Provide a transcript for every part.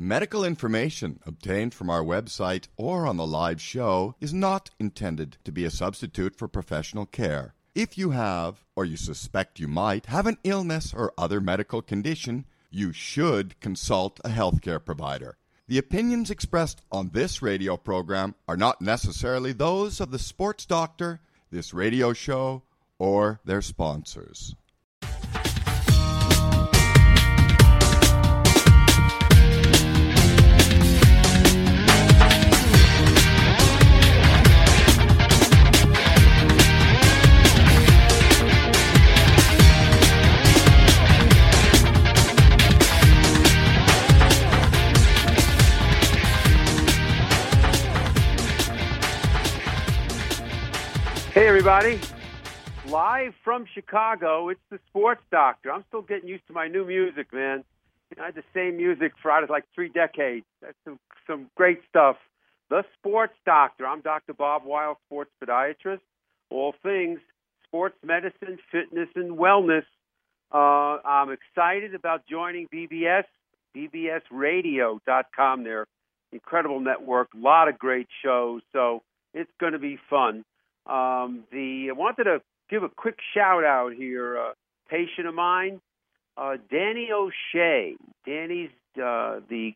Medical information obtained from our website or on the live show is not intended to be a substitute for professional care. If you have, or you suspect you might, have an illness or other medical condition, you should consult a healthcare provider. The opinions expressed on this radio program are not necessarily those of the sports doctor, this radio show, or their sponsors. Hey, everybody. Live from Chicago, it's the Sports Doctor. I'm still getting used to my new music, man. I had the same music for like 3 decades. That's some great stuff. The Sports Doctor. I'm Dr. Bob Weil, sports podiatrist. All things sports medicine, fitness, and wellness. I'm excited about joining BBS, bbsradio.com. Their incredible network, a lot of great shows, so it's going to be fun. I wanted to give a quick shout out here. A patient of mine, Danny O'Shea. Danny's the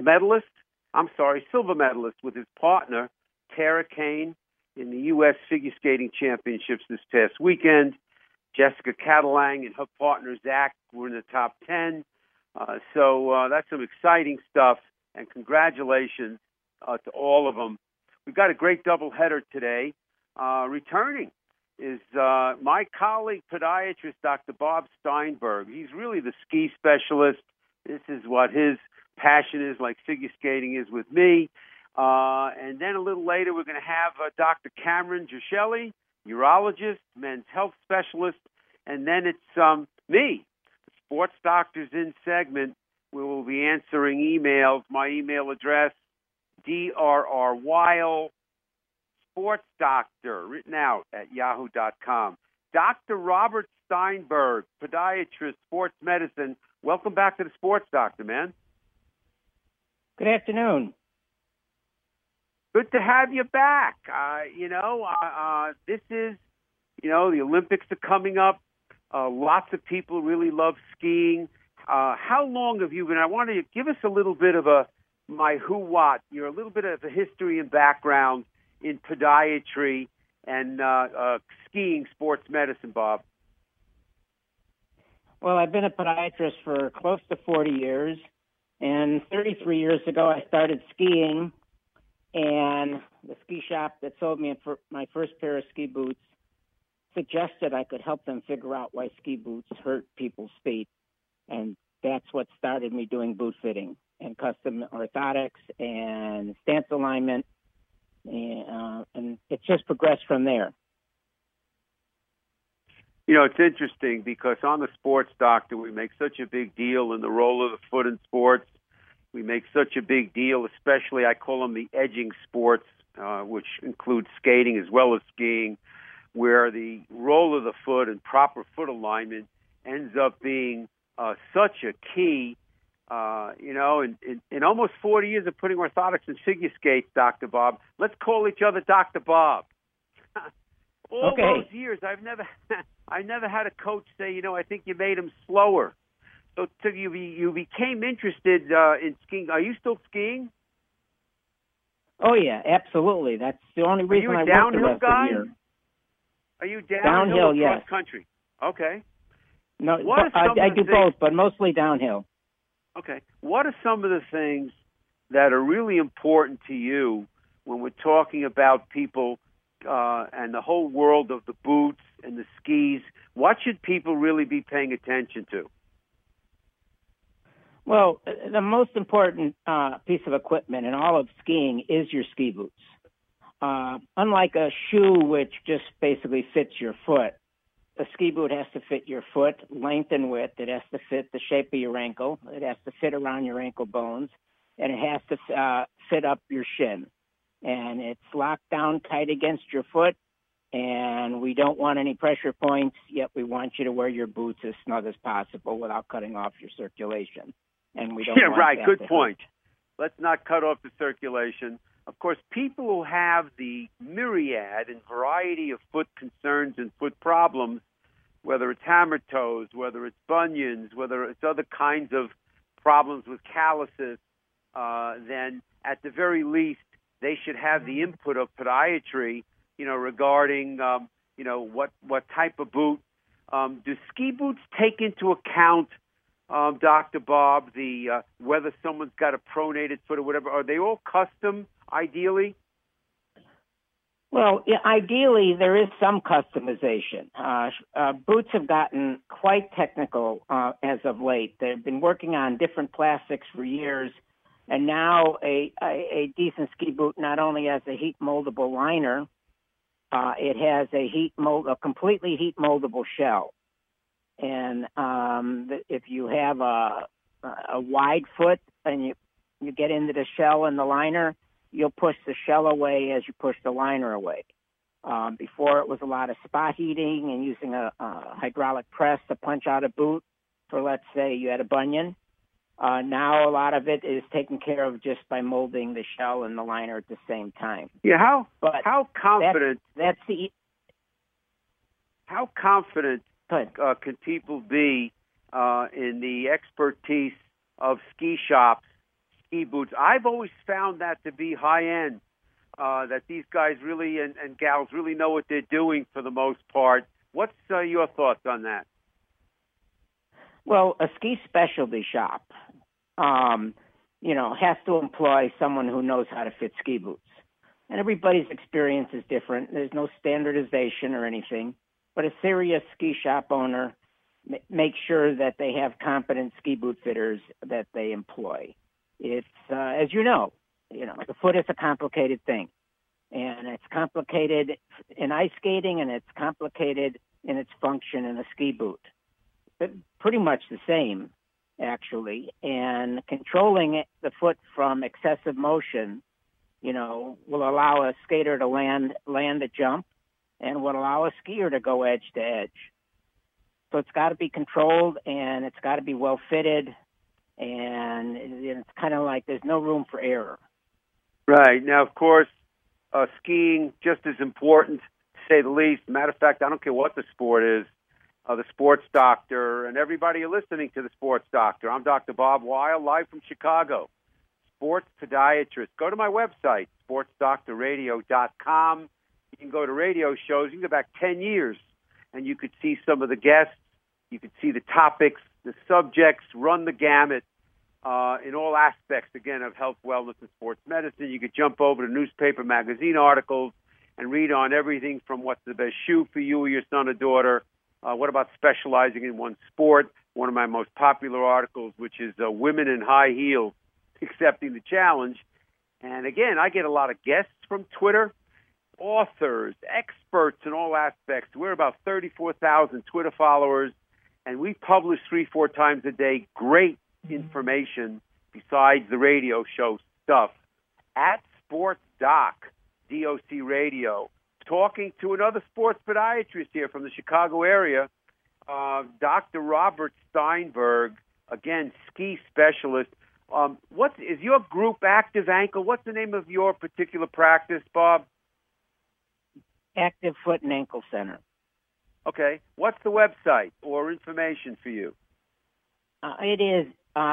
silver medalist with his partner, Tara Kane, in the U.S. Figure Skating Championships this past weekend. Jessica Catalang and her partner, Zach, were in the top 10. So that's some exciting stuff, and congratulations to all of them. We've got a great doubleheader today. Returning is my colleague podiatrist, Dr. Bob Steinberg. He's really the ski specialist. This is what his passion is, like figure skating is with me. And then a little later, we're going to have Dr. Cameron Giuselli, urologist, men's health specialist. And then it's me, the Sports Doctors In segment, where we'll be answering emails. My email address, drrweil, Sports Doctor, written out at yahoo.com. Dr. Robert Steinberg, podiatrist, sports medicine. Welcome back to the Sports Doctor, man. Good afternoon. Good to have you back. This is, the Olympics are coming up. Lots of people really love skiing. How long have you been? I want to give us a little bit of my who what. You're a little bit of a history and background in podiatry and skiing, sports medicine, Bob. Well, I've been a podiatrist for close to 40 years, and 33 years ago I started skiing, and the ski shop that sold me my first pair of ski boots suggested I could help them figure out why ski boots hurt people's feet, and that's what started me doing boot fitting and custom orthotics and stance alignment. And it's just progressed from there. It's interesting because on the Sports Doctor, we make such a big deal in the role of the foot in sports. We make such a big deal, especially I call them the edging sports, which includes skating as well as skiing, where the role of the foot and proper foot alignment ends up being such a key. In almost 40 years of putting orthotics and figure skates, Dr. Bob, let's call each other Dr. Bob. All those years, I never had a coach say, I think you made him slower. So you became interested in skiing. Are you still skiing? Oh, yeah, absolutely. That's the only reason I work the rest of the year. Are you downhill or cross country? Okay. No, I do both, but mostly downhill. Okay. What are some of the things that are really important to you when we're talking about people and the whole world of the boots and the skis? What should people really be paying attention to? Well, the most important piece of equipment in all of skiing is your ski boots. Unlike a shoe, which just basically fits your foot, a ski boot has to fit your foot, length and width. It has to fit the shape of your ankle. It has to fit around your ankle bones, and it has to fit up your shin. And it's locked down tight against your foot, and we don't want any pressure points, yet we want you to wear your boots as snug as possible without cutting off your circulation. And we don't want right, that good to point. hurt. Let's not cut off the circulation. Of course, people who have the myriad and variety of foot concerns and foot problems, whether it's hammer toes, whether it's bunions, whether it's other kinds of problems with calluses, then at the very least, they should have the input of podiatry, regarding, what type of boot. Do ski boots take into account, Dr. Bob, whether someone's got a pronated foot or whatever? Are they all custom, ideally? Well, yeah, ideally, there is some customization. Boots have gotten quite technical as of late. They've been working on different plastics for years, and now a decent ski boot not only has a heat moldable liner, it has a completely heat moldable shell. And if you have a wide foot and you get into the shell and the liner, you'll push the shell away as you push the liner away. Before, it was a lot of spot heating and using a hydraulic press to punch out a boot for, let's say, you had a bunion. Now a lot of it is taken care of just by molding the shell and the liner at the same time. Yeah, how confident? How confident can people be in the expertise of ski shops, ski boots? I've always found that to be high end. That these guys really and gals really know what they're doing for the most part. What's your thoughts on that? Well, a ski specialty shop, has to employ someone who knows how to fit ski boots. And everybody's experience is different. There's no standardization or anything. But a serious ski shop owner makes sure that they have competent ski boot fitters that they employ. It's, as you know, the foot is a complicated thing. And it's complicated in ice skating, and it's complicated in its function in a ski boot. But pretty much the same, actually. And controlling the foot from excessive motion, will allow a skater to land a jump and will allow a skier to go edge to edge. So it's got to be controlled, and it's got to be well fitted, and it's kind of like there's no room for error. Right. Now, of course, skiing, just as important, to say the least. Matter of fact, I don't care what the sport is. The Sports Doctor, and everybody listening to the Sports Doctor. I'm Dr. Bob Weil, live from Chicago. Sports podiatrist. Go to my website, sportsdoctorradio.com. You can go to radio shows. You can go back 10 years, and you could see some of the guests. You could see the topics, the subjects, run the gamut in all aspects, again, of health, wellness, and sports medicine. You could jump over to newspaper, magazine articles and read on everything from what's the best shoe for you or your son or daughter. What about specializing in one sport? One of my most popular articles, which is Women in High Heels, Accepting the Challenge. And again, I get a lot of guests from Twitter, authors, experts in all aspects. We're about 34,000 Twitter followers, and we publish 3-4 times a day great information besides the radio show stuff at Sports Doc, DOC Radio. Talking to another sports podiatrist here from the Chicago area, Dr. Robert Steinberg, again, ski specialist. What is your group, Active Ankle? What's the name of your particular practice, Bob? Active Foot and Ankle Center. Okay. What's the website or information for you? It is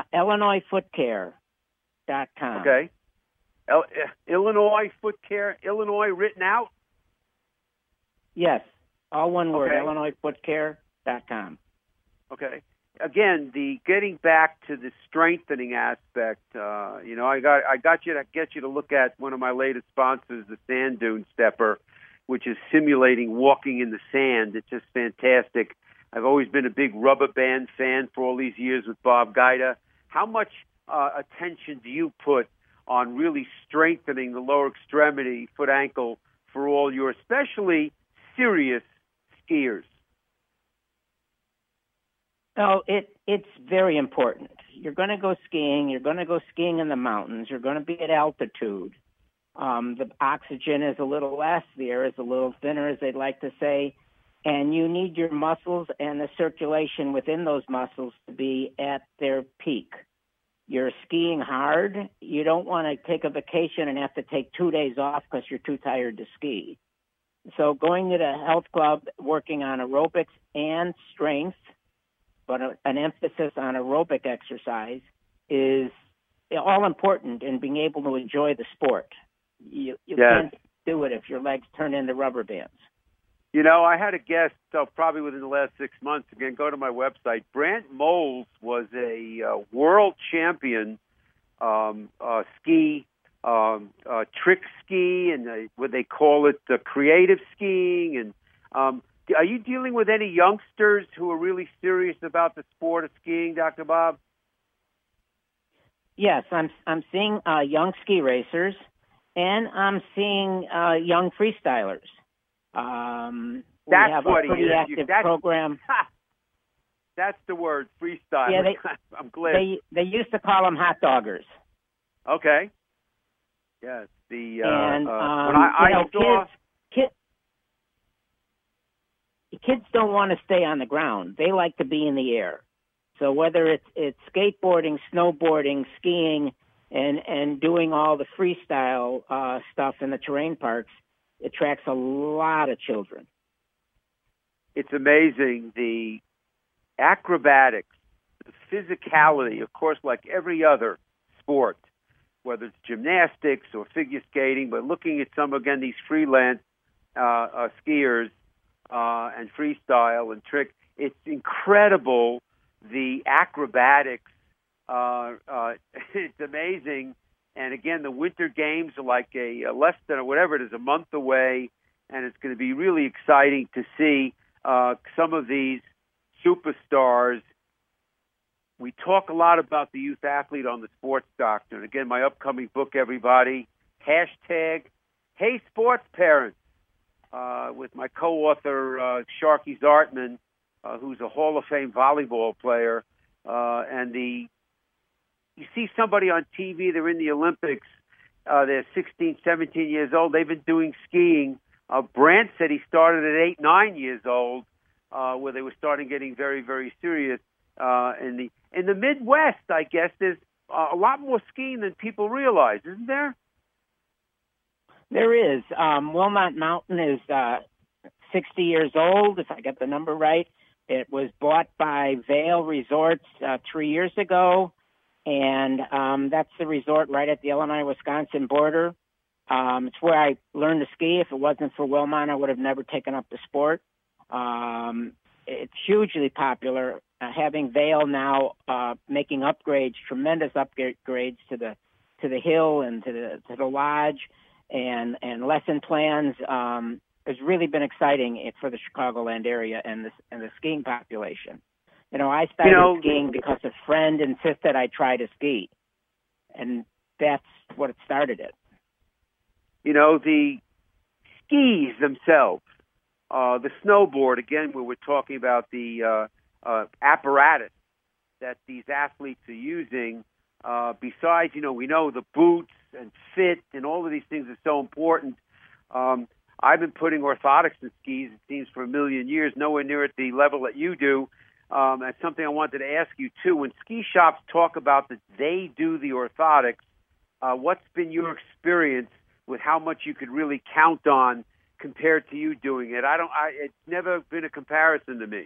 IllinoisFootCare.com. Okay. Illinois Foot Care, Illinois written out? Yes. All one word, okay. IllinoisFootCare.com. Okay. Again, the getting back to the strengthening aspect, I got you to get you to look at one of my latest sponsors, the Sand Dune Stepper, which is simulating walking in the sand. It's just fantastic. I've always been a big rubber band fan for all these years with Bob Guida. How much attention do you put on really strengthening the lower extremity, foot, ankle, for all your, especially serious skiers? Oh, it's very important. You're going to go skiing. You're going to go skiing in the mountains. You're going to be at altitude. The oxygen is a little less. The air is a little thinner, as they'd like to say. And you need your muscles and the circulation within those muscles to be at their peak. you're skiing hard, you don't want to take a vacation and have to take 2 days off because you're too tired to ski. So going to the health club, working on aerobics and strength, but an emphasis on aerobic exercise is all important in being able to enjoy the sport. You can't do it if your legs turn into rubber bands. You know, I had a guest probably within the last 6 months. Again, go to my website. Brant Moles was a world champion ski, trick ski, and what they call it, the creative skiing. And are you dealing with any youngsters who are really serious about the sport of skiing, Dr. Bob? Yes, I'm seeing young ski racers, and I'm seeing young freestylers. We have a pretty active program. That's the word, freestyle. Yeah, I'm glad. They used to call them hot doggers. Okay. Yes. When I saw kids don't want to stay on the ground. They like to be in the air. So whether it's skateboarding, snowboarding, skiing, and doing all the freestyle stuff in the terrain parks, it attracts a lot of children. It's amazing, the acrobatics, the physicality, of course, like every other sport, whether it's gymnastics or figure skating, but looking at these freelance skiers and freestyle and trick, it's incredible, the acrobatics. It's amazing. And again, the Winter Games are like less than a month away, and it's going to be really exciting to see some of these superstars. We talk a lot about the youth athlete on the Sports Doctor. And again, my upcoming book, everybody, hashtag Hey Sports Parents, with my co-author, Sharky Zartman, who's a Hall of Fame volleyball player. You see somebody on TV, they're in the Olympics, they're 16, 17 years old, they've been doing skiing. Brant said he started at 8, 9 years old, where they were starting getting very, very serious. In the Midwest, I guess, there's a lot more skiing than people realize, isn't there? There is. Wilmot Mountain is 60 years old, if I get the number right. It was bought by Vail Resorts 3 years ago. And that's the resort right at the Illinois-Wisconsin border. It's where I learned to ski. If it wasn't for Wilmot, I would have never taken up the sport. It's hugely popular. Having Vail now making upgrades, tremendous upgrades to the hill and to the lodge, and lesson plans, has really been exciting for the Chicagoland area and the skiing population. You know, I started skiing because a friend insisted I try to ski, and that's what started it. You know, the skis themselves, the snowboard, again, where we're talking about the apparatus that these athletes are using, besides, we know the boots and fit and all of these things are so important. I've been putting orthotics in skis, it seems, for a million years, nowhere near at the level that you do. That's something I wanted to ask you, too. When ski shops talk about that they do the orthotics, what's been your experience with how much you could really count on compared to you doing it? It's never been a comparison to me.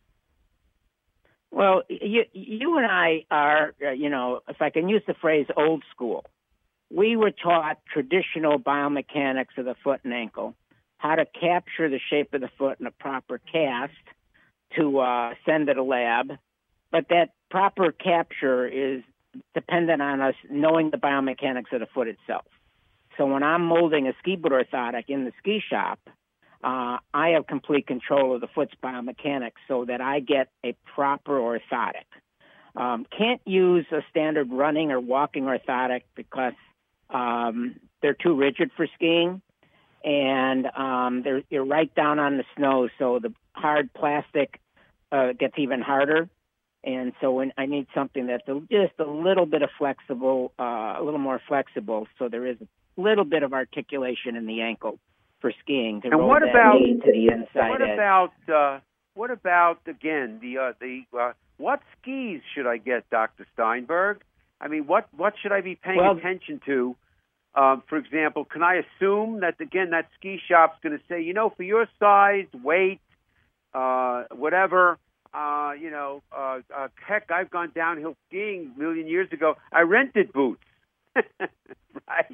Well, you and I are, if I can use the phrase old school, we were taught traditional biomechanics of the foot and ankle, how to capture the shape of the foot in a proper cast to send to the lab, but that proper capture is dependent on us knowing the biomechanics of the foot itself. So when I'm molding a ski boot orthotic in the ski shop, I have complete control of the foot's biomechanics so that I get a proper orthotic. Can't use a standard running or walking orthotic because they're too rigid for skiing, and you're right down on the snow, so the hard plastic gets even harder. And so when I need something that's just a little bit of flexible, a little more flexible, so there is a little bit of articulation in the ankle for skiing to roll that knee to the inside edge. What about again what skis should I get, Dr. Steinberg? I mean, what should I be paying attention to? For example, can I assume that, again, that ski shop's going to say, for your size, weight, whatever, heck, I've gone downhill skiing a million years ago. I rented boots. Right?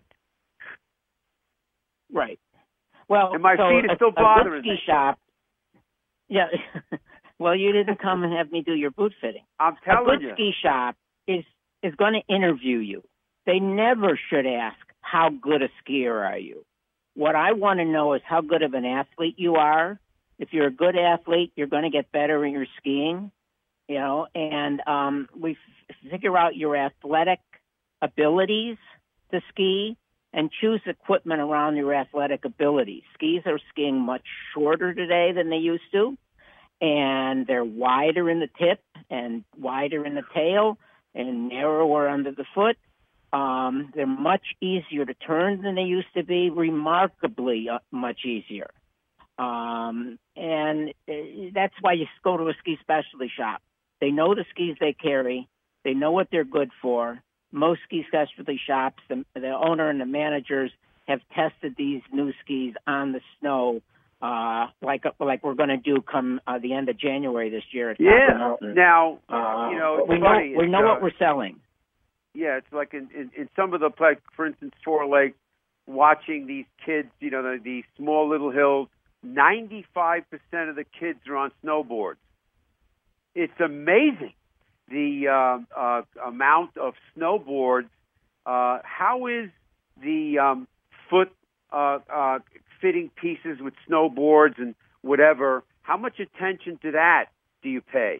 Right. Well, and my feet are still bothering me. A good ski shop. Yeah. Well, you didn't come and have me do your boot fitting. I'm telling you. A good ski shop is going to interview you. They never should ask, how good a skier are you? What I want to know is how good of an athlete you are. If you're a good athlete, you're going to get better in your skiing, and we figure out your athletic abilities to ski and choose equipment around your athletic abilities. Skis are skiing much shorter today than they used to, and they're wider in the tip and wider in the tail and narrower under the foot. They're much easier to turn than they used to be, remarkably much easier. And that's why you go to a ski specialty shop. They know the skis they carry. They know what they're good for. Most ski specialty shops, the owner and the managers have tested these new skis on the snow, like we're going to do come the end of January this year at Copper Mountain. Now, we know what we're selling. Yeah, it's like in some of the, like, for instance, Shore Lake, watching these kids, these small little hills, 95% of the kids are on snowboards. It's amazing the amount of snowboards. How is the foot fitting pieces with snowboards and whatever? How much attention to that do you pay?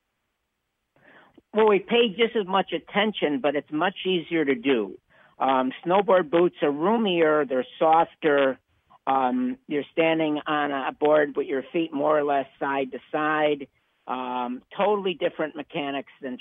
Well, we pay just as much attention, but it's much easier to do. Snowboard boots are roomier. They're softer. You're standing on a board with your feet more or less side to side. Totally different mechanics than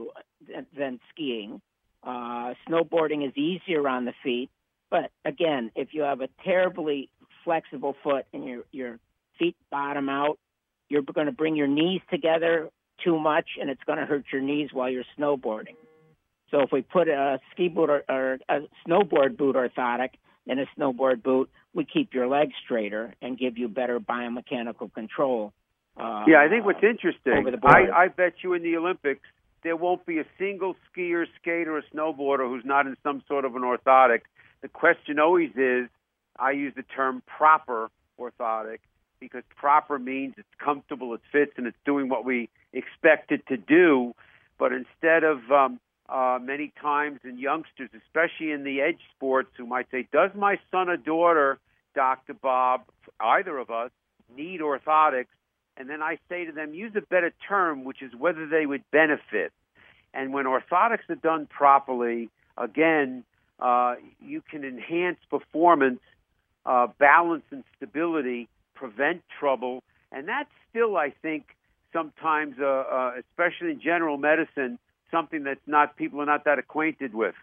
skiing. Snowboarding is easier on the feet, but again, if you have a terribly flexible foot and your feet bottom out, you're going to bring your knees together too much, and it's going to hurt your knees while you're snowboarding. So if we put a ski boot or a snowboard boot orthotic in a snowboard boot, we keep your legs straighter and give you better biomechanical control. I think what's interesting, I bet you in the Olympics, there won't be a single skier, skater, or snowboarder who's not in some sort of an orthotic. The question always is, I use the term proper orthotic, because proper means it's comfortable, it fits, and it's doing what we expect it to do. But instead of many times in youngsters, especially in the edge sports, who might say, does my son or daughter, Dr. Bob, either of us, need orthotics? And then I say to them, use a better term, which is whether they would benefit. And when orthotics are done properly, again, you can enhance performance, balance and stability, prevent trouble. And that's still, I think, sometimes, especially in general medicine, something that people are not that acquainted with.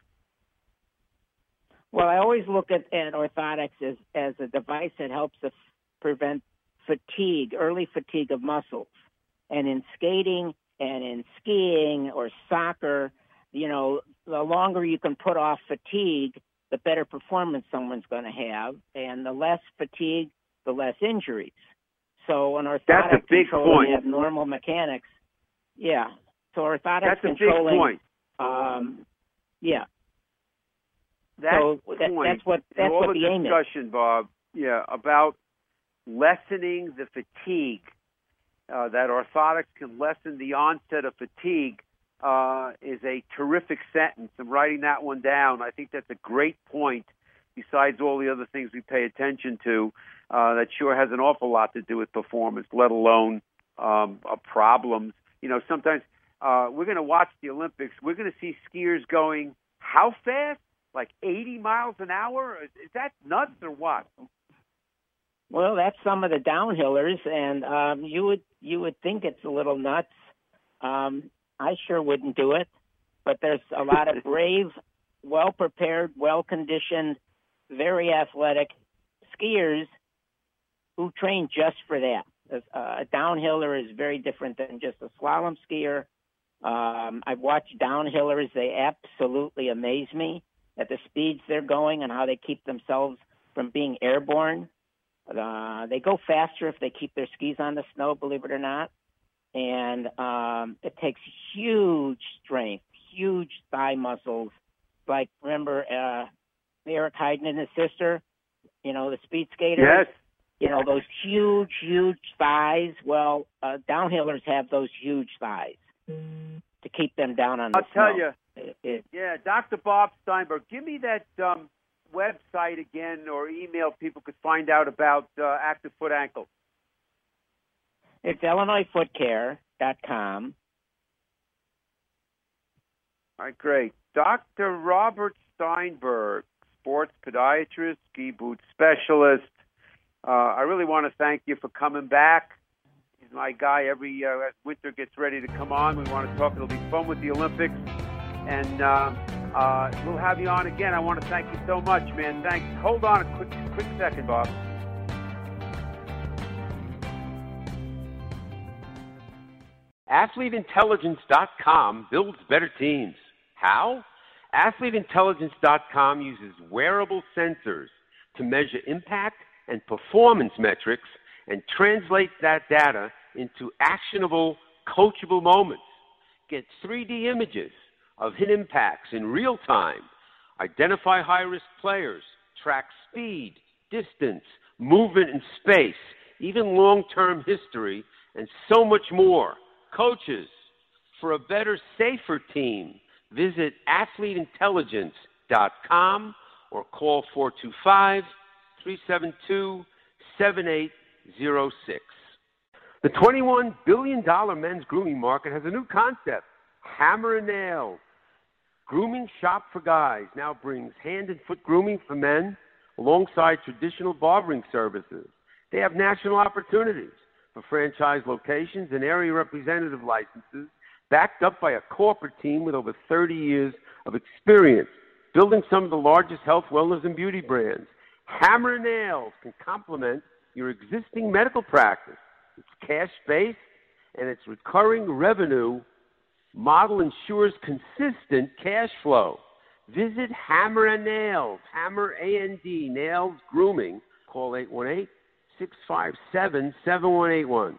Well, I always look at orthotics as a device that helps us prevent fatigue, early fatigue of muscles. And in skating and in skiing or soccer, the longer you can put off fatigue, the better performance someone's going to have. And the less fatigue, the less injuries. So an orthotic controlling abnormal mechanics. Yeah. So orthotics that's controlling. A big point. Yeah. That's what the aim is. Discussion, Bob. Yeah, about lessening the fatigue. That orthotics can lessen the onset of fatigue is a terrific sentence. I'm writing that one down. I think that's a great point. Besides all the other things we pay attention to, that sure has an awful lot to do with performance, let alone problems. Sometimes we're going to watch the Olympics. We're going to see skiers going how fast? Like 80 miles an hour? Is that nuts or what? Well, that's some of the downhillers, and you would think it's a little nuts. I sure wouldn't do it, but there's a lot of brave, well-prepared, well-conditioned, very athletic skiers who train just for that. A downhiller is very different than just a slalom skier I've watched downhillers. They absolutely amaze me at the speeds they're going and how they keep themselves from being airborne. They go faster if they keep their skis on the snow, believe it or not. And it takes huge strength, huge thigh muscles. Like, remember Eric Heiden and his sister, the speed skaters? Yes. Those huge, huge thighs. Well, downhillers have those huge thighs to keep them down on the snow. I'll tell you. Yeah, Dr. Bob Steinberg, give me that website again, or email people could find out about Active Foot Ankle. It's IllinoisFootCare.com. All right, great. Dr. Robert Steinberg, sports podiatrist, ski boot specialist. I really want to thank you for coming back. He's my guy every as winter gets ready to come on. We want to talk. It'll be fun with the Olympics. And we'll have you on again. I want to thank you so much, man. Thanks. Hold on a quick second, Bob. AthleteIntelligence.com builds better teams. How? AthleteIntelligence.com uses wearable sensors to measure impact and performance metrics and translates that data into actionable, coachable moments. Get 3D images of hit impacts in real time, identify high-risk players, track speed, distance, movement in space, even long-term history, and so much more. Coaches, for a better, safer team, visit AthleteIntelligence.com or call 425-372-7806. The $21 billion men's grooming market has a new concept, Hammer and Nails. Grooming Shop for Guys now brings hand and foot grooming for men alongside traditional barbering services. They have national opportunities for franchise locations and area representative licenses backed up by a corporate team with over 30 years of experience building some of the largest health, wellness, and beauty brands. Hammer and Nails can complement your existing medical practice. It's cash-based, and its recurring revenue model ensures consistent cash flow. Visit Hammer and Nails, Hammer A-N-D, Nails Grooming. Call 818-657-7181.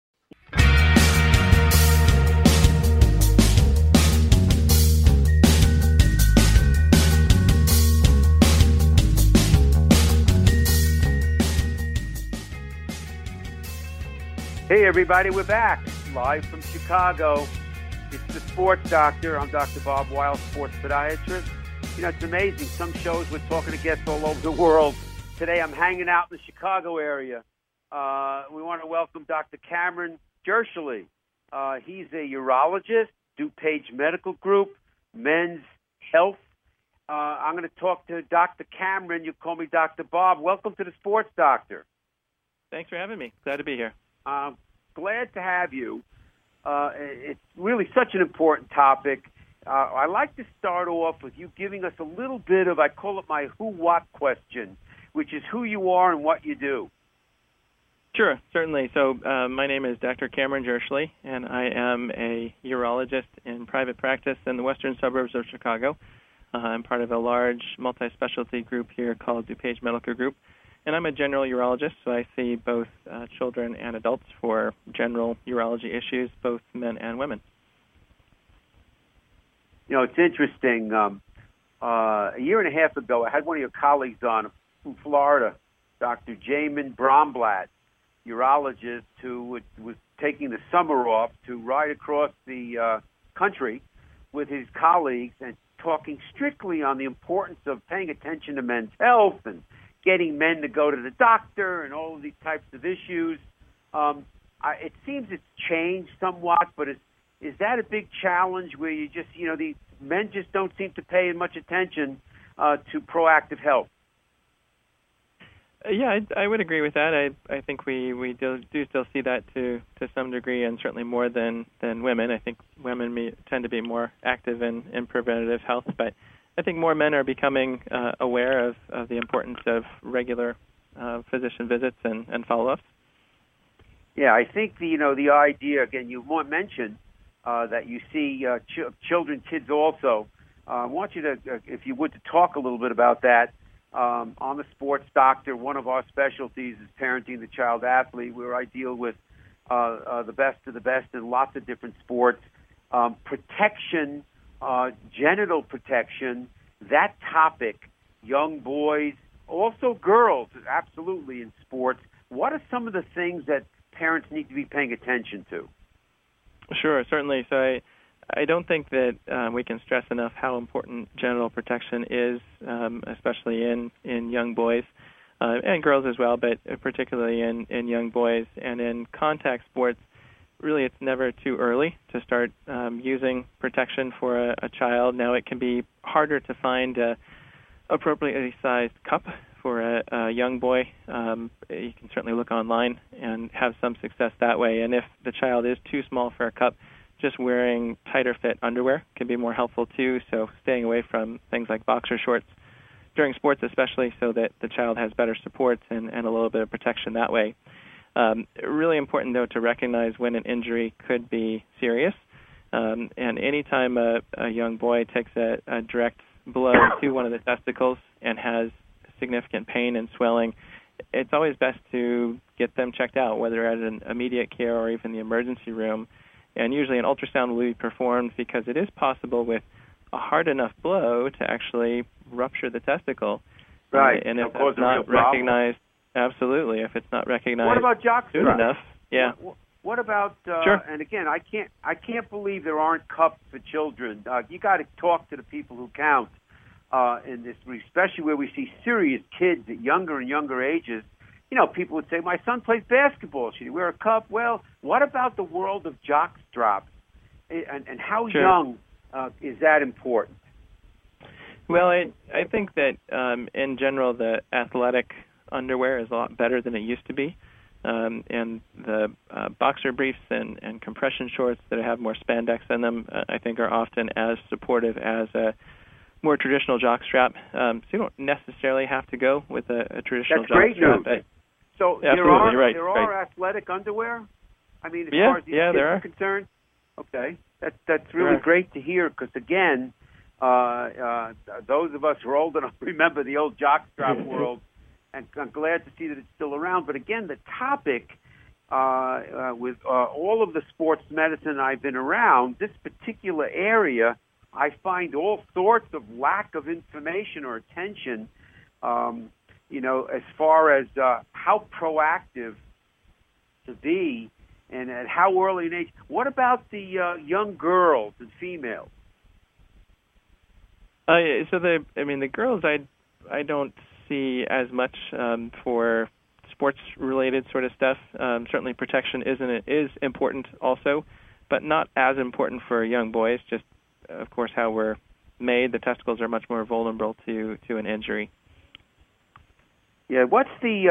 Hey, everybody, we're back live from Chicago. It's the Sports Doctor. I'm Dr. Bob Weil, sports podiatrist. It's amazing. Some shows we're talking to guests all over the world. Today I'm hanging out in the Chicago area. We want to welcome Dr. Cameron Gershley. He's a urologist, DuPage Medical Group, Men's Health. I'm going to talk to Dr. Cameron. You call me Dr. Bob. Welcome to the Sports Doctor. Thanks for having me. Glad to be here. Glad to have you. It's really such an important topic. I like to start off with you giving us a little bit of, I call it my who-what question, which is who you are and what you do. Sure, certainly. So my name is Dr. Cameron Gershley, and I am a urologist in private practice in the western suburbs of Chicago. I'm part of a large multi-specialty group here called DuPage Medical Group. And I'm a general urologist, so I see both children and adults for general urology issues, both men and women. It's interesting. A year and a half ago, I had one of your colleagues on from Florida, Dr. Jamin Bromblatt, urologist, who was taking the summer off to ride across the country with his colleagues and talking strictly on the importance of paying attention to men's health and getting men to go to the doctor and all of these types of issues. It seems it's changed somewhat, but is that a big challenge where you just, the men just don't seem to pay much attention to proactive health? Yeah, I would agree with that. I think we do still see that to some degree, and certainly more than women. I think women tend to be more active in preventative health, but I think more men are becoming aware of the importance of regular physician visits and follow-ups. Yeah, I think the idea, again, you mentioned that you see children, kids also. I want you to, if you would, to talk a little bit about that. I'm a sports doctor. One of our specialties is parenting the child athlete, where I deal with the best of the best in lots of different sports. Protection, genital protection, that topic, young boys, also girls, absolutely in sports. What are some of the things that parents need to be paying attention to? Sure, certainly. So I don't think that we can stress enough how important genital protection is, especially in young boys and girls as well, but particularly in young boys. And in contact sports, really it's never too early to start using protection for a child. Now, it can be harder to find a appropriately sized cup for a young boy. You can certainly look online and have some success that way. And if the child is too small for a cup, just wearing tighter fit underwear can be more helpful too. So staying away from things like boxer shorts during sports, especially, so that the child has better supports and a little bit of protection that way. Really important, though, to recognize when an injury could be serious. And anytime a young boy takes a direct blow to one of the testicles and has significant pain and swelling, it's always best to get them checked out, whether at an immediate care or even the emergency room. And usually an ultrasound will be performed because it is possible with a hard enough blow to actually rupture the testicle. Right. And if it's not recognized, absolutely. If it's not recognized what about soon enough, yeah. What about? Sure. And again, I can't believe there aren't cups for children. You got to talk to the people who count in this, especially where we see serious kids at younger and younger ages. You know, people would say, "My son plays basketball. Should he wear a cup?" Well, what about the world of jock straps? And how Sure. young is that important? Well, I think that in general, the athletic underwear is a lot better than it used to be. And the boxer briefs and compression shorts that have more spandex in them, I think, are often as supportive as a more traditional jock strap. So you don't necessarily have to go with a traditional That's jock great strap. news. So there are athletic underwear? I mean, as far as these kids are concerned? Okay. That's really great to hear because, again, those of us who are old enough remember the old jockstrap world, and I'm glad to see that it's still around. But, again, the topic with all of the sports medicine I've been around, this particular area, I find all sorts of lack of information or attention, as far as how proactive to be and at how early an age. What about the young girls and females? The girls, I don't see as much for sports-related sort of stuff. Certainly, protection is important also, but not as important for young boys. Just, of course, how we're made, the testicles are much more vulnerable to an injury. Yeah, what's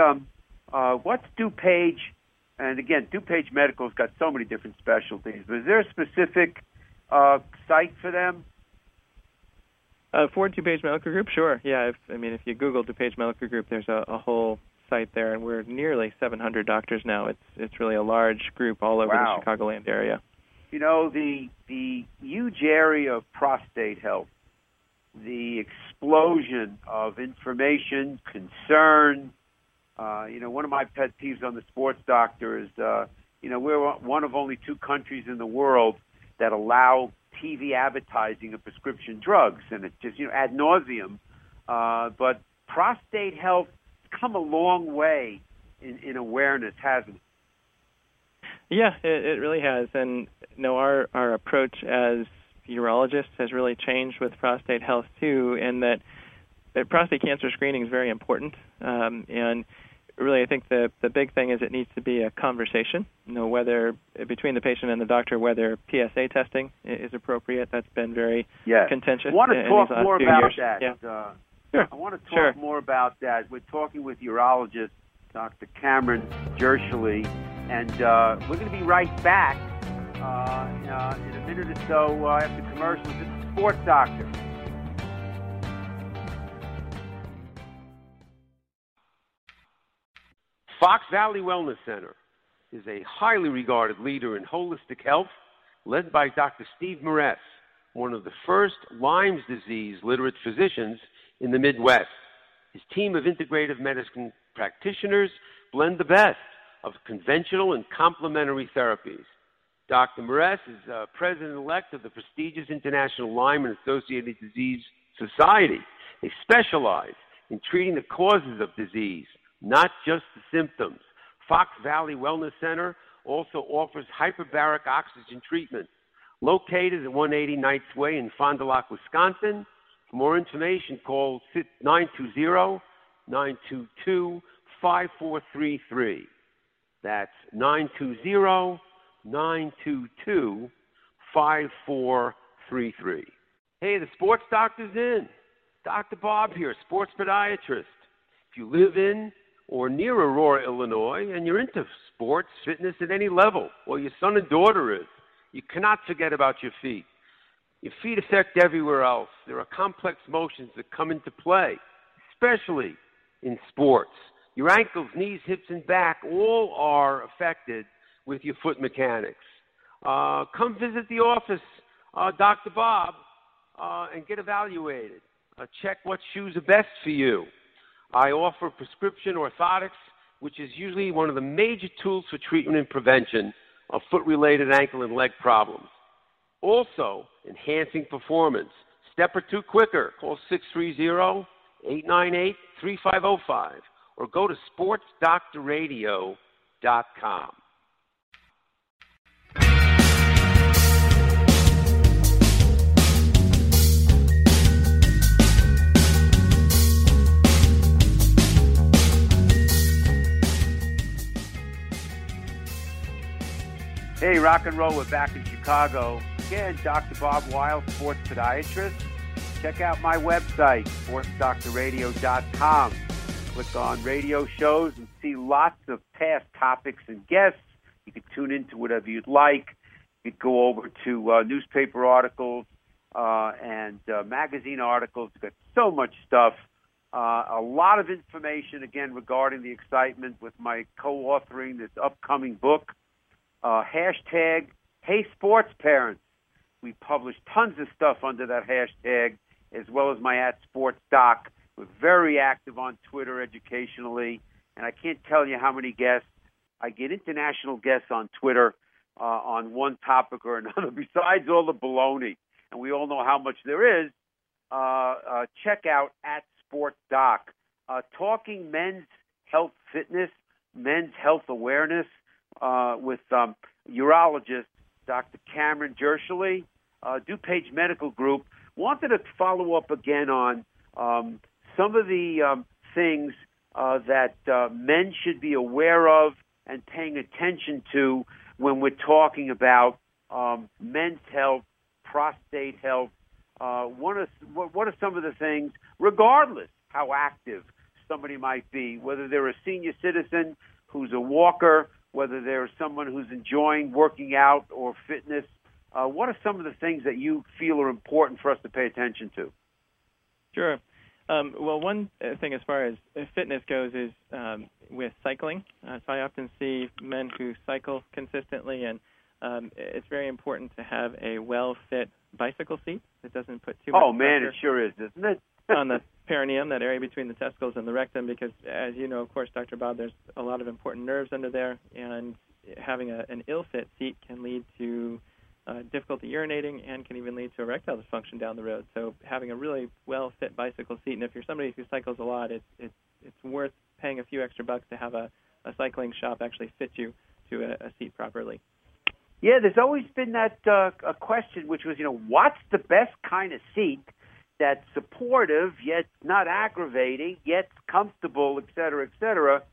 DuPage? And again, DuPage Medical's got so many different specialties, but is there a specific site for them? For DuPage Medical Group, sure. Yeah, if you Google DuPage Medical Group, there's a whole site there, and we're nearly 700 doctors now. It's really a large group all over the Chicagoland area. You know, the huge area of prostate health, the explosion of information, concern. One of my pet peeves on the sports doctor is, we're one of only 2 countries in the world that allow TV advertising of prescription drugs, and it's just, ad nauseum. But prostate health has come a long way in awareness, hasn't it? Yeah, it really has. And, our approach as urologists has really changed with prostate health, too, in that prostate cancer screening is very important. And really, I think the big thing is it needs to be a conversation, whether between the patient and the doctor, whether PSA testing is appropriate. That's been very contentious. I want to talk more about years. that. Yeah. Sure. I want to talk more about that. We're talking with urologist Dr. Cameron Jerschly, and we're going to be right back in a minute or so after commercials. This is Sports Doctor. Fox Valley Wellness Center is a highly regarded leader in holistic health led by Dr. Steve Moress, one of the first Lyme's disease literate physicians in the Midwest. His team of integrative medicine practitioners blend the best of conventional and complementary therapies. Dr. Moress is president-elect of the prestigious International Lyme and Associated Disease Society. They specialize in treating the causes of disease, not just the symptoms. Fox Valley Wellness Center also offers hyperbaric oxygen treatment. Located at 180 Knights Way in Fond du Lac, Wisconsin. For more information, call 920-922-5433. That's 920-922-5433. Hey, the sports doctor's in. Dr. Bob here, sports podiatrist. If you live in or near Aurora, Illinois, and you're into sports, fitness at any level, or your son and daughter is, you cannot forget about your feet. Your feet affect everywhere else. There are complex motions that come into play, especially in sports. Your ankles, knees, hips, and back all are affected with your foot mechanics. Come visit the office, Dr. Bob, and get evaluated. Check what shoes are best for you. I offer prescription orthotics, which is usually one of the major tools for treatment and prevention of foot-related ankle and leg problems. Also, enhancing performance. Step or two quicker. Call 630-898-3505 or go to sportsdoctorradio.com. Hey, rock and roll, we're back in Chicago. Again, Dr. Bob Weil, sports podiatrist. Check out my website, sportsdoctorradio.com. Click on radio shows and see lots of past topics and guests. You can tune into whatever you'd like. You could go over to newspaper articles and magazine articles. We've got so much stuff. A lot of information, again, regarding the excitement with my co-authoring this upcoming book. Hashtag Hey Sports Parents. We publish tons of stuff under that hashtag, as well as my @SportsDoc. We're very active on Twitter educationally, and I can't tell you how many guests. I get international guests on Twitter on one topic or another, besides all the baloney, and we all know how much there is. Check out @SportsDoc. Talking men's health fitness, men's health awareness, with urologist Dr. Cameron Gershley, DuPage Medical Group. Wanted to follow up again on some of the things that men should be aware of and paying attention to when we're talking about men's health, prostate health. What are some of the things, regardless how active somebody might be, whether they're a senior citizen who's a walker, whether there's someone who's enjoying working out or fitness, what are some of the things that you feel are important for us to pay attention to? Sure. Well, one thing as far as fitness goes is with cycling. So I often see men who cycle consistently, and it's very important to have a well-fit bicycle seat that doesn't put too much pressure. Man, it sure is, isn't it? on the perineum, that area between the testicles and the rectum, because as you know, of course, Dr. Bob, there's a lot of important nerves under there, and having an ill-fit seat can lead to difficulty urinating and can even lead to erectile dysfunction down the road. So having a really well-fit bicycle seat, and if you're somebody who cycles a lot, it's worth paying a few extra bucks to have a cycling shop actually fit you to a seat properly. Yeah, there's always been that a question, which was, what's the best kind of seat that's supportive, yet not aggravating, yet comfortable, et cetera, et cetera.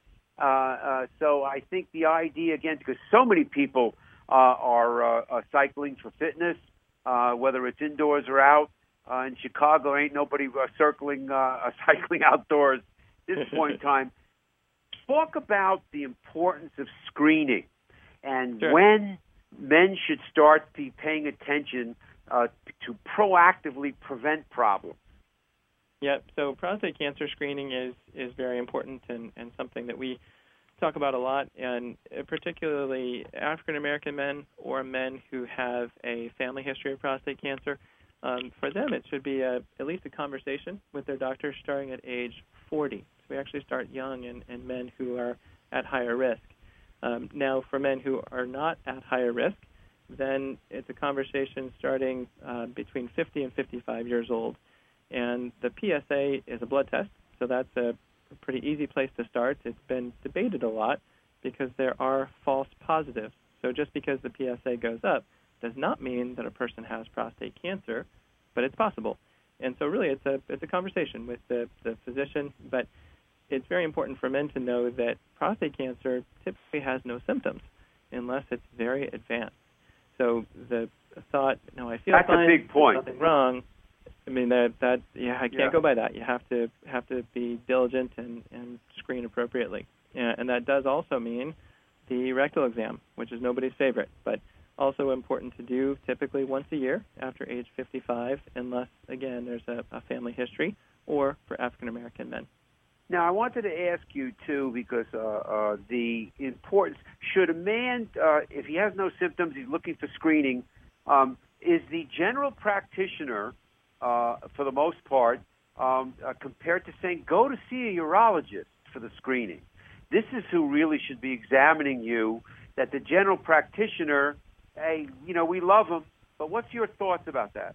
So I think the idea, again, because so many people are cycling for fitness, whether it's indoors or out. In Chicago, ain't nobody cycling outdoors at this point in time. Talk about the importance of screening and Sure. when men should start paying attention to proactively prevent problems. Yep. So prostate cancer screening is very important and something that we talk about a lot, and particularly African American men or men who have a family history of prostate cancer. For them, it should be at least a conversation with their doctor starting at age 40. So we actually start young in men who are at higher risk. Now, for men who are not at higher risk, then it's a conversation starting between 50 and 55 years old. And the PSA is a blood test, so that's a pretty easy place to start. It's been debated a lot because there are false positives. So just because the PSA goes up does not mean that a person has prostate cancer, but it's possible. And so really it's a conversation with the physician, but it's very important for men to know that prostate cancer typically has no symptoms unless it's very advanced. So the thought, no, I feel that's fine, a big point. there's nothing wrong. I mean I can't go by that. You have to be diligent and screen appropriately. And that does also mean the rectal exam, which is nobody's favorite, but also important to do typically once a year after age 55, unless, again, there's a family history, or for African American men. Now, I wanted to ask you, too, because the importance, should a man, if he has no symptoms, he's looking for screening, is the general practitioner, for the most part, compared to saying, go to see a urologist for the screening? This is who really should be examining you, that the general practitioner, hey, we love him, but what's your thoughts about that?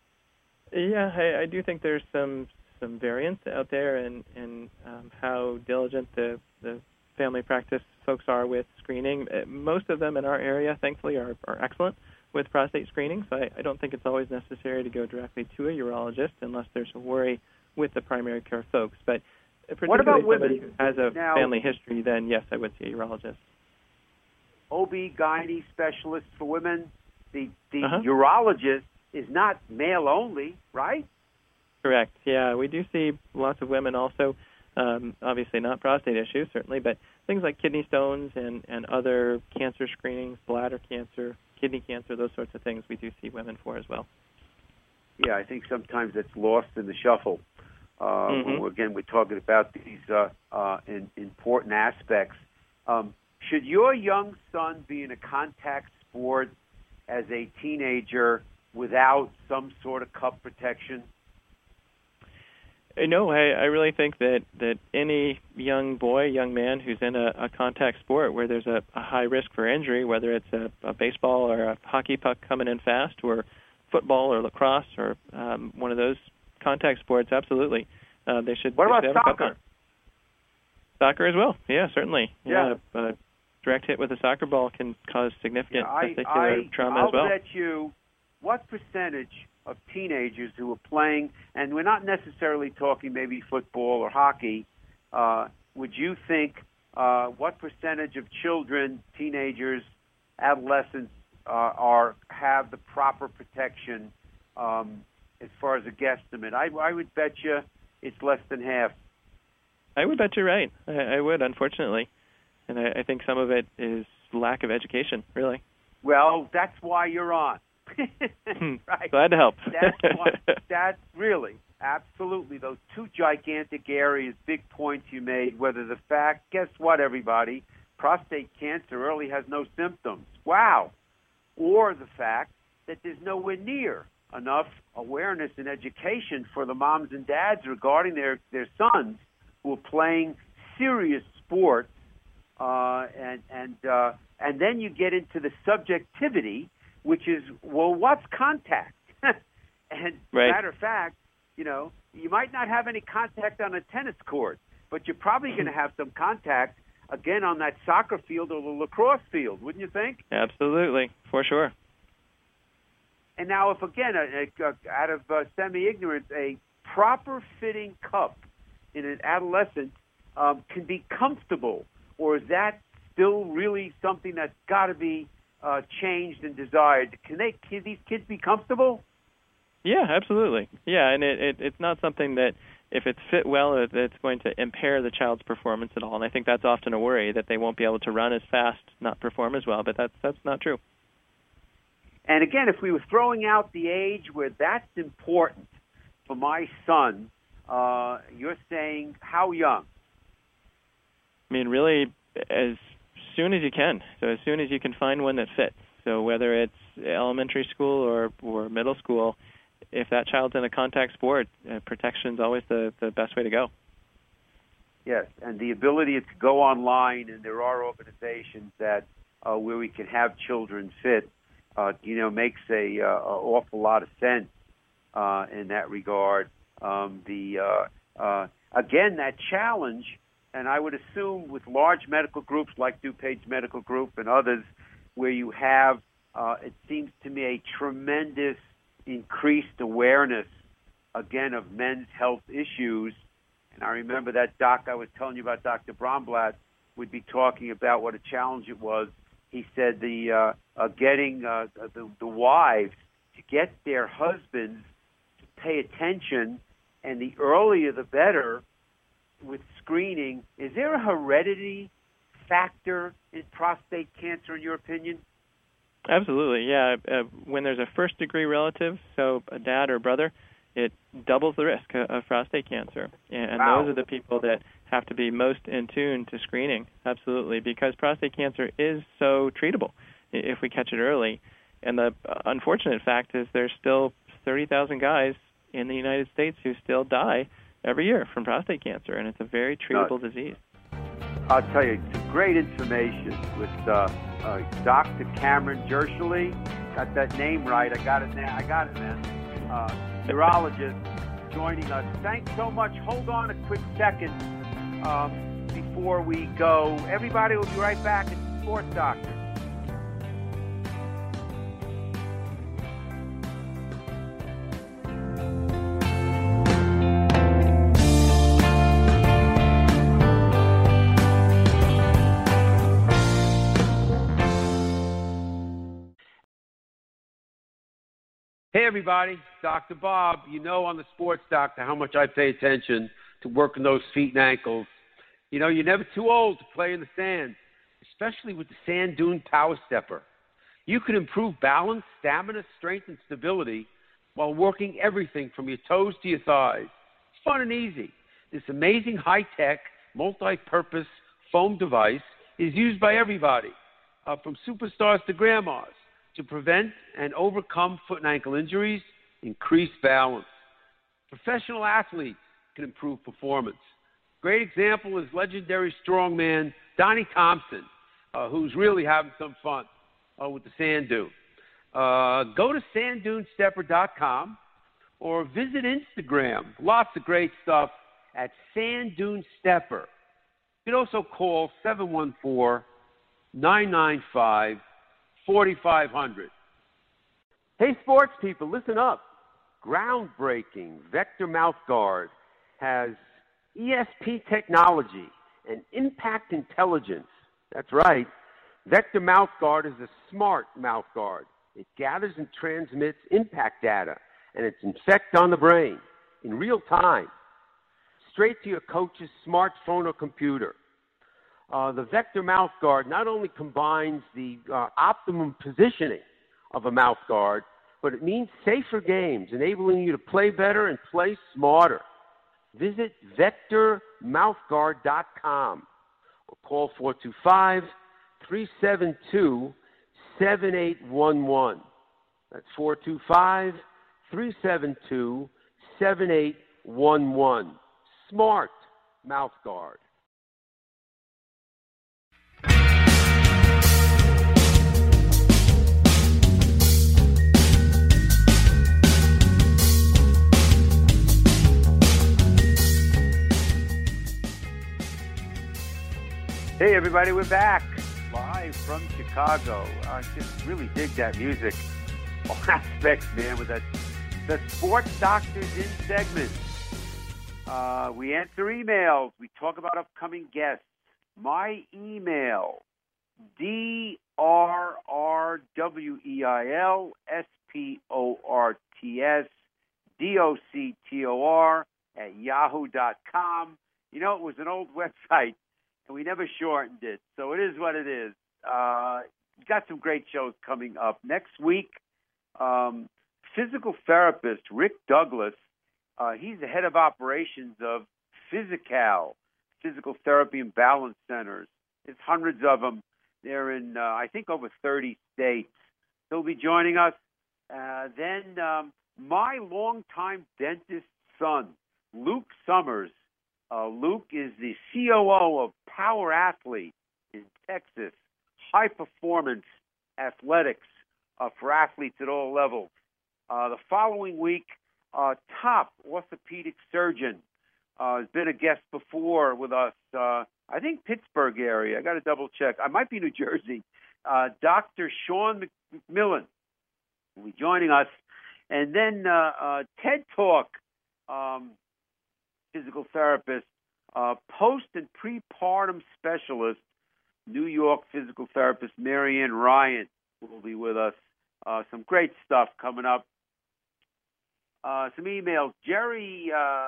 Yeah, I do think there's some variance out there in how diligent the family practice folks are with screening. Most of them in our area, thankfully, are excellent with prostate screening, so I don't think it's always necessary to go directly to a urologist unless there's a worry with the primary care folks. But what about somebody women? who has a Now, family history, then yes, I would see a urologist. OB-GYN specialist for women, the urologist is not male only, right? Correct. Yeah, we do see lots of women also, obviously not prostate issues, certainly, but things like kidney stones and other cancer screenings, bladder cancer, kidney cancer, those sorts of things we do see women for as well. Yeah, I think sometimes it's lost in the shuffle. Again, we're talking about these important aspects. Should your young son be in a contact sport as a teenager without some sort of cup protection? No, I really think that any young boy, young man who's in a contact sport where there's a high risk for injury, whether it's a baseball or a hockey puck coming in fast, or football or lacrosse or one of those contact sports, absolutely. They should. What about have a cup soccer? on. Soccer as well. Yeah, certainly. Yeah. A direct hit with a soccer ball can cause significant testicular trauma as well. I'll bet you, what percentage of teenagers who are playing, and we're not necessarily talking maybe football or hockey, would you think what percentage of children, teenagers, adolescents have the proper protection as far as a guesstimate? I would bet you it's less than half. I would bet you're right. I would, unfortunately. And I think some of it is lack of education, really. Well, that's why you're on. Right. Glad to help. That's really, absolutely, those two gigantic areas, big points you made, whether the fact, guess what, everybody, prostate cancer early has no symptoms. Wow. Or the fact that there's nowhere near enough awareness and education for the moms and dads regarding their sons who are playing serious sports, and then you get into the subjectivity, which is, well, what's contact? And right. Matter of fact, you might not have any contact on a tennis court, but you're probably going to have some contact, again, on that soccer field or the lacrosse field, wouldn't you think? Absolutely, for sure. And now, if, again, out of semi-ignorance, a proper-fitting cup in an adolescent can be comfortable, or is that still really something that's got to be changed and desired? Can these kids be comfortable? Yeah, absolutely. Yeah, and it's not something that, if it's fit well, it's going to impair the child's performance at all. And I think that's often a worry, that they won't be able to run as fast, not perform as well. But that's not true. And again, if we were throwing out the age where that's important for my son, you're saying how young? I mean, really, as soon as you can. So as soon as you can find one that fits. So whether it's elementary school or middle school, if that child's in a contact sport, protection is always the best way to go. Yes, and the ability to go online, and there are organizations that where we can have children fit, makes a awful lot of sense in that regard. Again, that challenge, and I would assume with large medical groups like DuPage Medical Group and others, where you have, it seems to me, a tremendous increased awareness, again, of men's health issues. And I remember that doc I was telling you about, Dr. Bromblatt, would be talking about what a challenge it was. He said getting the wives to get their husbands to pay attention, and the earlier the better with screening. Is there a heredity factor in prostate cancer, in your opinion? Absolutely, yeah. When there's a first-degree relative, so a dad or brother, it doubles the risk of prostate cancer. And Wow. Those are the people that have to be most in tune to screening, absolutely, because prostate cancer is so treatable if we catch it early. And the unfortunate fact is there's still 30,000 guys in the United States who still die every year from prostate cancer, and it's a very treatable disease. I'll tell you, some great information with Dr. Cameron Jerschele. Got that name right. I got it, man. Urologist joining us. Thanks so much. Hold on a quick second before we go. Everybody will be right back at Sports Doctor. Hey, everybody, Dr. Bob. You know on the Sports Doctor how much I pay attention to working those feet and ankles. You know, you're never too old to play in the sand, especially with the Sand Dune Power Stepper. You can improve balance, stamina, strength, and stability while working everything from your toes to your thighs. It's fun and easy. This amazing high-tech, multi-purpose foam device is used by everybody, from superstars to grandmas, to prevent and overcome foot and ankle injuries, increase balance. Professional athletes can improve performance. Great example is legendary strongman Donnie Thompson, who's really having some fun with the Sand Dune. Go to sanddunestepper.com or visit Instagram. Lots of great stuff at Sand Dune Stepper. You can also call 714-995-4500. Hey, sports people, listen up. Groundbreaking Vector Mouthguard has ESP technology and impact intelligence. That's right. Vector Mouthguard is a smart mouthguard. It gathers and transmits impact data, and it's infect on the brain in real time, straight to your coach's smartphone or computer. The Vector Mouthguard not only combines the optimum positioning of a mouthguard, but it means safer games, enabling you to play better and play smarter. Visit VectorMouthguard.com or call 425-372-7811. That's 425-372-7811. Smart Mouthguard. Hey, everybody, we're back live from Chicago. I just really dig that music. All aspects, man, with that the Sports Doctors in segment. We answer emails. We talk about upcoming guests. My email, drrlsportsdoctor@yahoo.com. You know, it was an old website, and we never shortened it, so it is what it is. Got some great shows coming up. Next week, physical therapist Rick Douglas, he's the head of operations of Physical Therapy and Balance Centers. There's hundreds of them. They're in, I think, over 30 states. They'll be joining us. Then my longtime dentist son, Luke Summers. Luke is the COO of Power Athlete in Texas, high performance athletics for athletes at all levels. The following week, top orthopedic surgeon has been a guest before with us. I think Pittsburgh area. I got to double check. I might be New Jersey. Dr. Sean McMillan will be joining us. And then TED Talk physical therapist, post and prepartum specialist, New York physical therapist Marianne Ryan will be with us. Some great stuff coming up. Some emails. Jerry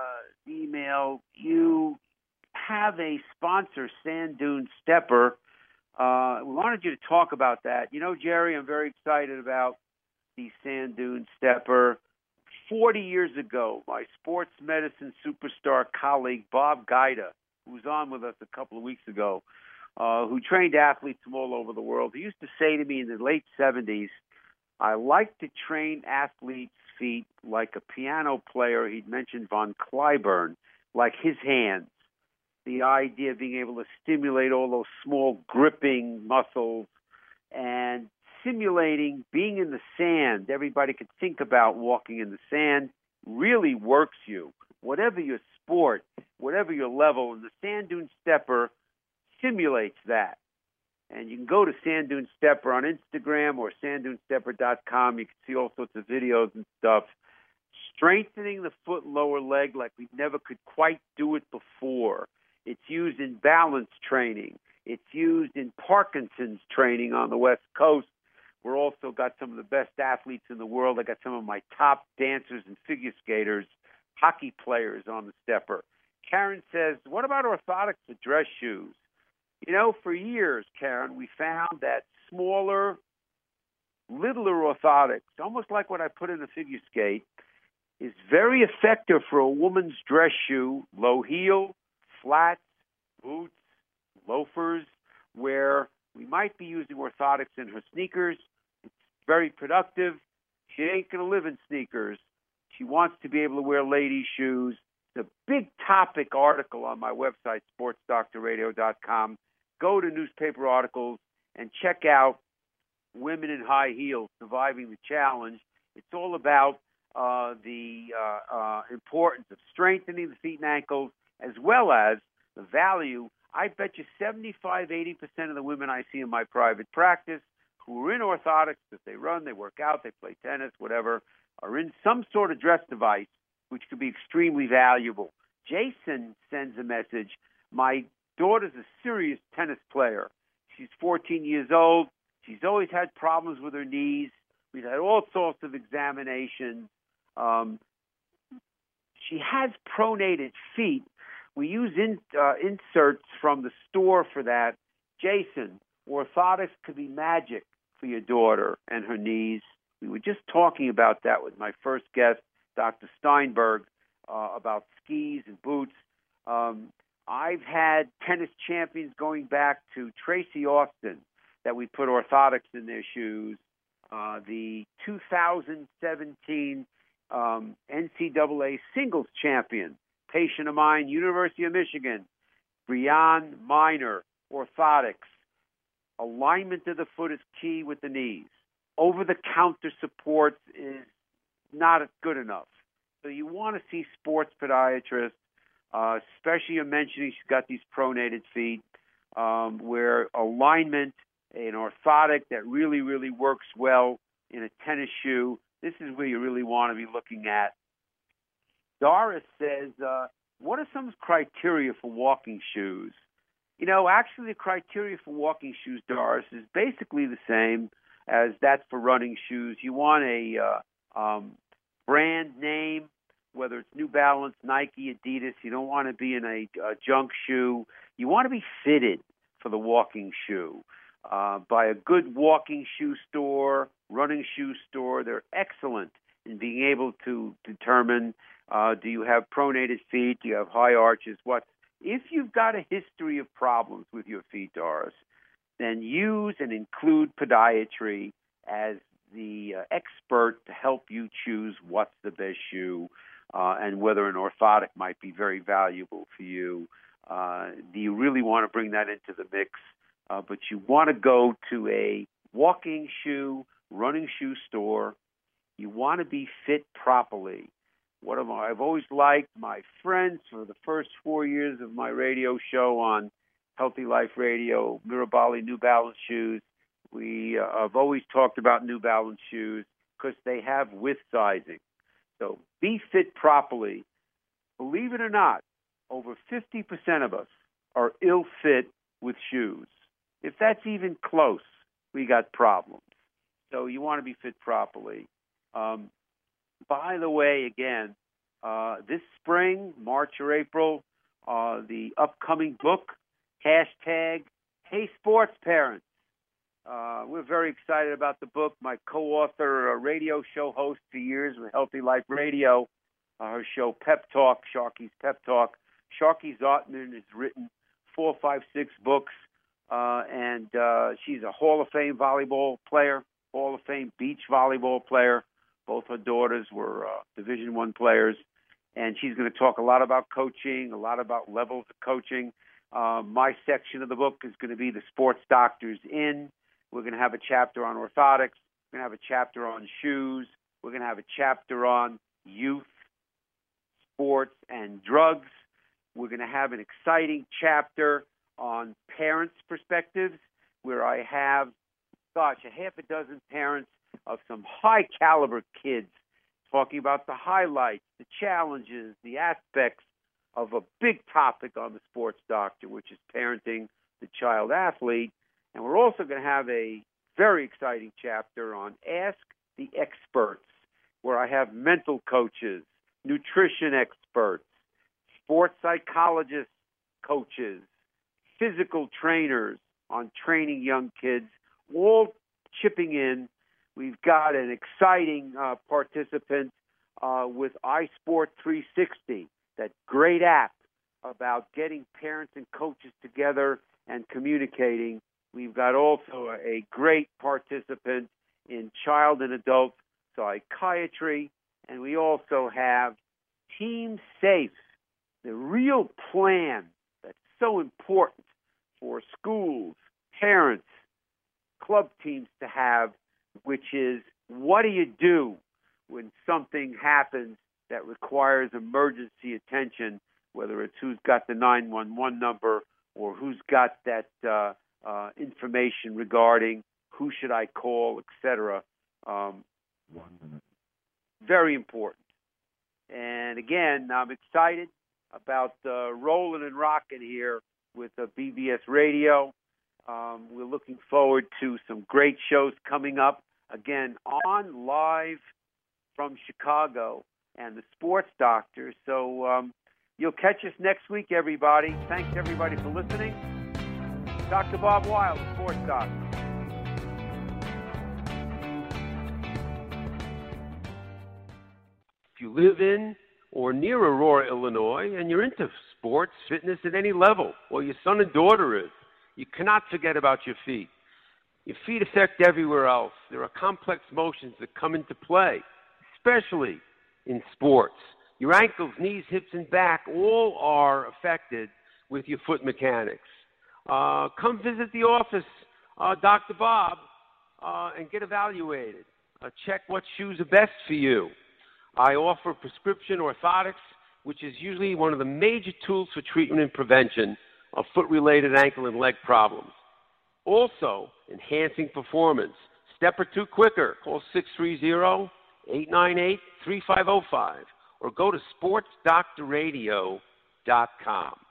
email, you have a sponsor, Sand Dune Stepper. We wanted you to talk about that. You know, Jerry, I'm very excited about the Sand Dune Stepper. 40 years ago, my sports medicine superstar colleague, Bob Guida, who was on with us a couple of weeks ago, who trained athletes from all over the world, he used to say to me in the late 70s, I like to train athletes' feet like a piano player. He'd mentioned von Cliburn, like his hands. The idea of being able to stimulate all those small gripping muscles and simulating being in the sand. Everybody could think about walking in the sand. Really works you. Whatever your sport, whatever your level, and the Sand Dune Stepper simulates that. And you can go to Sand Dune Stepper on Instagram or sanddunestepper.com. You can see all sorts of videos and stuff. Strengthening the foot and lower leg like we never could quite do it before. It's used in balance training. It's used in Parkinson's training on the West Coast. We're also got some of the best athletes in the world. I got some of my top dancers and figure skaters, hockey players on the Stepper. Karen says, what about orthotics for dress shoes? You know, for years, Karen, we found that smaller, littler orthotics, almost like what I put in a figure skate, is very effective for a woman's dress shoe, low heel, flats, boots, loafers, where we might be using orthotics in her sneakers. It's very productive. She ain't going to live in sneakers. She wants to be able to wear ladies' shoes. It's a big topic article on my website, sportsdoctorradio.com. Go to newspaper articles and check out Women in High Heels, Surviving the Challenge. It's all about the importance of strengthening the feet and ankles, as well as the value. I bet you 75-80% of the women I see in my private practice who are in orthotics, that they run, they work out, they play tennis, whatever, are in some sort of dress device, which could be extremely valuable. Jason sends a message. My daughter's a serious tennis player. She's 14 years old. She's always had problems with her knees. We've had all sorts of examinations. She has pronated feet. We use inserts from the store for that. Jason, orthotics could be magic for your daughter and her knees. We were just talking about that with my first guest, Dr. Steinberg, about skis and boots. I've had tennis champions going back to Tracy Austin that we put orthotics in their shoes. The 2017 NCAA singles champion, patient of mine, University of Michigan, Brianne Miner, orthotics. Alignment of the foot is key with the knees. Over-the-counter support is not good enough. So you want to see sports podiatrists, especially you're mentioning she's got these pronated feet, where alignment, an orthotic that really, really works well in a tennis shoe, this is where you really want to be looking at. Doris says, what are some criteria for walking shoes? You know, actually the criteria for walking shoes, Doris, is basically the same as that's for running shoes. You want a brand name, whether it's New Balance, Nike, Adidas. You don't want to be in a junk shoe. You want to be fitted for the walking shoe by a good walking shoe store, running shoe store. They're excellent in being able to determine, do you have pronated feet? Do you have high arches? What's If you've got a history of problems with your feet, Doris, then use and include podiatry as the expert to help you choose what's the best shoe and whether an orthotic might be very valuable for you. Do you really want to bring that into the mix? But you want to go to a walking shoe, running shoe store. You want to be fit properly. I've always liked my friends for the first 4 years of my radio show on Healthy Life Radio, Mirabali New Balance shoes. I've always talked about New Balance shoes because they have width sizing. So be fit properly. Believe it or not, over 50% of us are ill fit with shoes. If that's even close, we got problems. So you want to be fit properly. By the way, again, this spring, March or April, the upcoming book, #Hey Sports Parents. We're very excited about the book. My co-author, a radio show host for years with Healthy Life Radio, her show Pep Talk, Sharky's Pep Talk. Sharky Zotman has written 4, 5, 6 books, and she's a Hall of Fame volleyball player, Hall of Fame beach volleyball player. Both her daughters were Division I players, and she's going to talk a lot about coaching, a lot about levels of coaching. My section of the book is going to be the sports doctors in. We're going to have a chapter on orthotics. We're going to have a chapter on shoes. We're going to have a chapter on youth, sports, and drugs. We're going to have an exciting chapter on parents' perspectives, where I have, a half a dozen parents of some high-caliber kids talking about the highlights, the challenges, the aspects of a big topic on the Sports Doctor, which is parenting the child athlete. And we're also going to have a very exciting chapter on Ask the Experts, where I have mental coaches, nutrition experts, sports psychologists, coaches, physical trainers on training young kids, all chipping in. We've got an exciting participant with iSport 360, that great app about getting parents and coaches together and communicating. We've got also a great participant in child and adult psychiatry, and we also have Team Safe, the real plan that's so important for schools, parents, club teams to have, which is, what do you do when something happens that requires emergency attention, whether it's who's got the 911 number or who's got that information regarding who should I call, etc. 1 minute. Very important. And again, I'm excited about rolling and rocking here with BBS Radio. We're looking forward to some great shows coming up, again, on live from Chicago and the Sports Doctor. So you'll catch us next week, everybody. Thanks, everybody, for listening. Dr. Bob Weil, the Sports Doctor. If you live in or near Aurora, Illinois, and you're into sports, fitness at any level, or your son and daughter is, you cannot forget about your feet. Your feet affect everywhere else. There are complex motions that come into play, especially in sports. Your ankles, knees, hips, and back all are affected with your foot mechanics. Come visit the office, Dr. Bob, and get evaluated. Check what shoes are best for you. I offer prescription orthotics, which is usually one of the major tools for treatment and prevention of foot-related ankle and leg problems. Also, enhancing performance. Step or two quicker. Call 630-898-3505 or go to sportsdoctorradio.com.